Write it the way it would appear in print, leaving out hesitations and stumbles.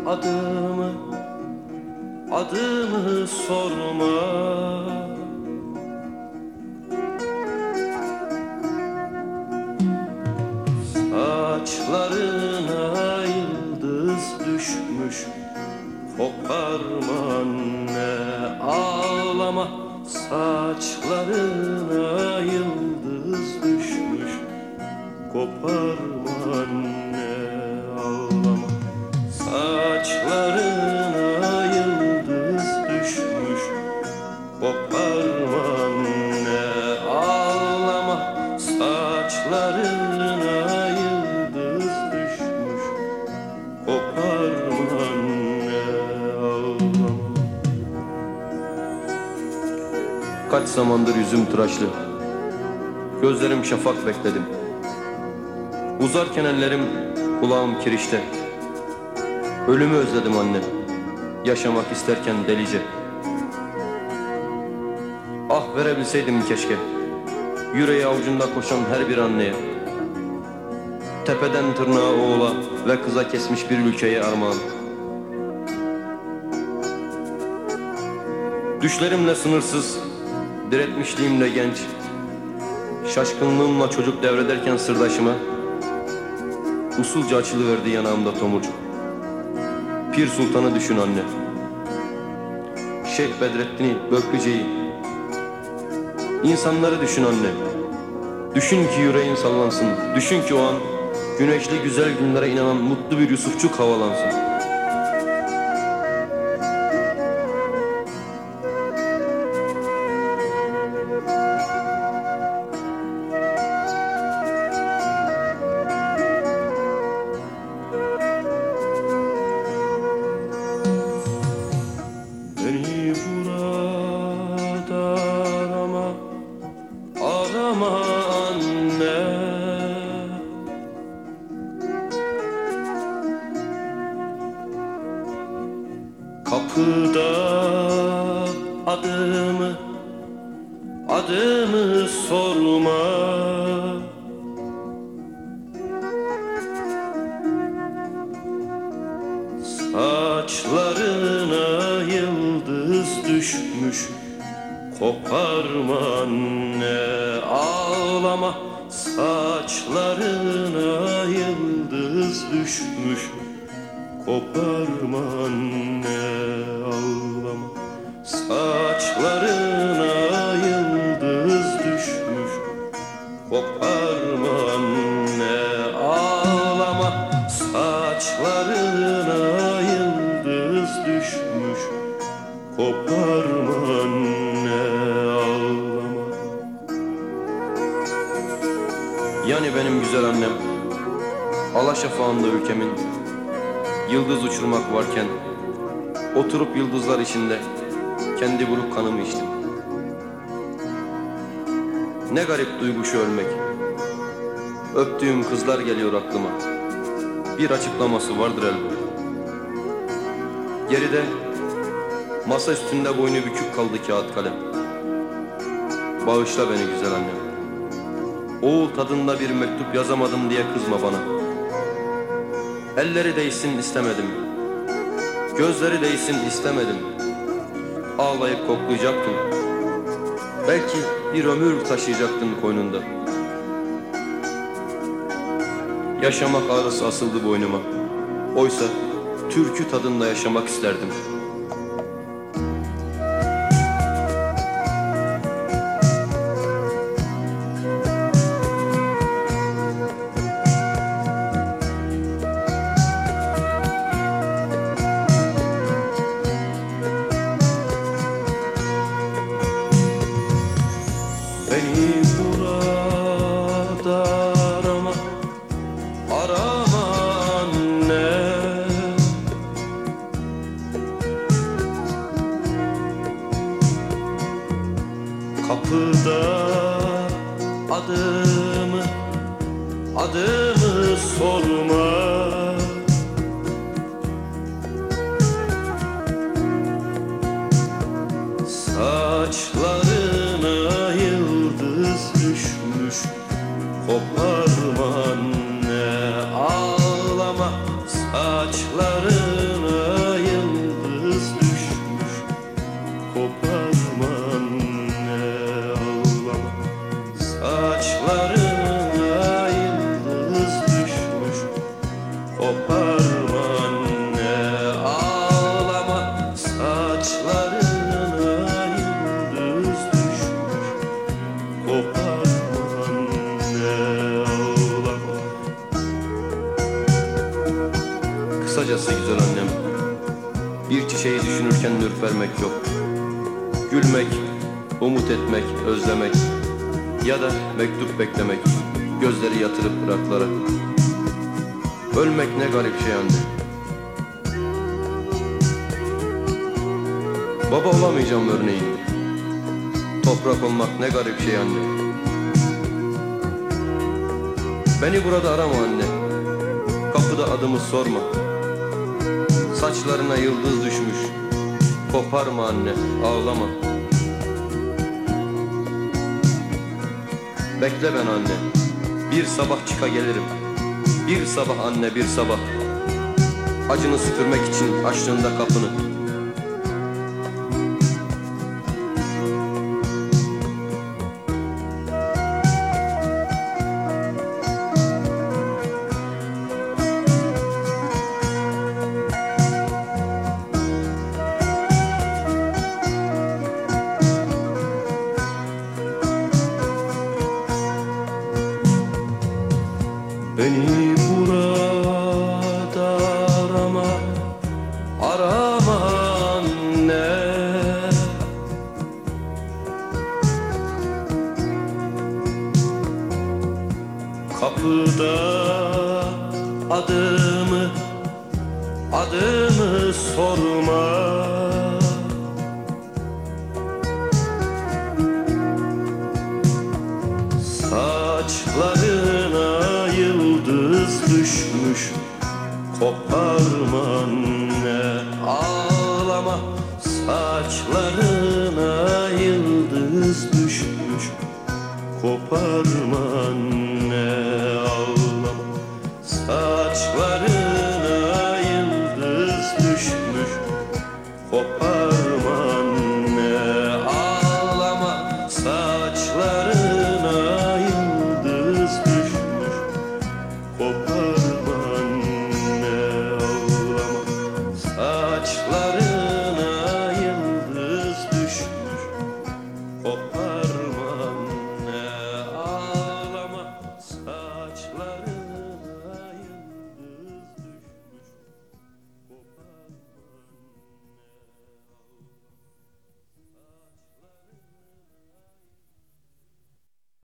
adımı, adımı sorma. Saçlarına yıldız düşmüş, koparma anne, ağlama. Saçlarına yıldız düşmüş, koparma anne, ağlama. Saçlarına yıldız düşmüş, koparma anne, ağlama. Saçlarına yıldız düşmüş, koparma anne, ağlama. Kaç zamandır yüzüm tıraşlı, gözlerim şafak bekledim. Uzarken ellerim, kulağım kirişte. Ölümü özledim anne, yaşamak isterken delice. Ah verebilseydim keşke, yüreği avucunda koşan her bir anneye. Tepeden tırnağa oğula ve kıza kesmiş bir ülkeye armağan. Düşlerimle sınırsız, diretmişliğimle genç, şaşkınlığımla çocuk devrederken sırdaşıma, usulca açılıverdi yanağımda tomurcuk. Pir Sultan'ı düşün anne, Şeyh Bedrettin'i, Böklüce'yi. İnsanları düşün anne, düşün ki yüreğin sallansın. Düşün ki o an güneşli güzel günlere inanan mutlu bir Yusufçuk havalansın. Beni burada arama, arama anne. Kapıda adımı, adımı sorma. Saçlarına yıldız düşmüş, koparma anne, ağlama. Saçlarına yıldız düşmüş, koparma anne, ağlama. Saçlarına yıldız düşmüş, koparma anne, ağlama. Saçlarına yıldız düşmüş, koparma anne, ağlama. Yani benim güzel annem, alaşafağında ülkemin, yıldız uçurmak varken oturup yıldızlar içinde kendi buruk kanımı içtim. Ne garip duygu şu ölmek. Öptüğüm kızlar geliyor aklıma. Bir açıklaması vardır elbette. Geride masa üstünde boynu bükük kaldı kağıt kalem. Bağışla beni güzel annem. Oğul tadında bir mektup yazamadım diye kızma bana. Elleri değsin istemedim, gözleri değsin istemedim. Ağlayıp koklayacaktım, belki bir ömür taşıyacaktın koynunda. Yaşamak ağrısı asıldı boynuma. Oysa türkü tadında yaşamak isterdim. Beni burada arama, arama anne. Kapıda adımı, adımı sorma. Saçlarına yıldız düşmüş, koparma anne, ağlama. Saçlarına kısacası güzel annem, bir çiçeği düşünürken ürpermek yok. Gülmek, umut etmek, özlemek ya da mektup beklemek, gözleri yatırıp ıraklara. Ölmek ne garip şey anne. Baba olamayacağım örneğin. Toprak olmak ne garip şey anne. Beni burada arama anne, kapıda adımı sorma. Saçlarına yıldız düşmüş, koparma anne, ağlama. Bekle ben anne, bir sabah çıka gelirim. Bir sabah anne, bir sabah. Acını süpürmek için açtığında kapını. Beni burada arama, arama anne. Kapıda adımı sorma. Saçlarına yıldız düşmüş, koparma anne, ağlama. Saçlarına yıldız düşmüş, koparma anne, ağlama.